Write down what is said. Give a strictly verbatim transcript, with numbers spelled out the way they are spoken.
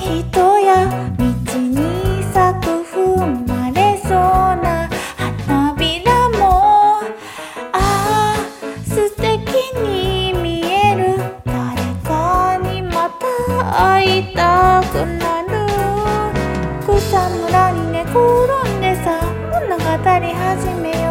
人や道に咲く踏まれそうな花びらも、ああ素敵に見える。誰かにまた会いたくなる。草むらに寝転んでさ物語始めよ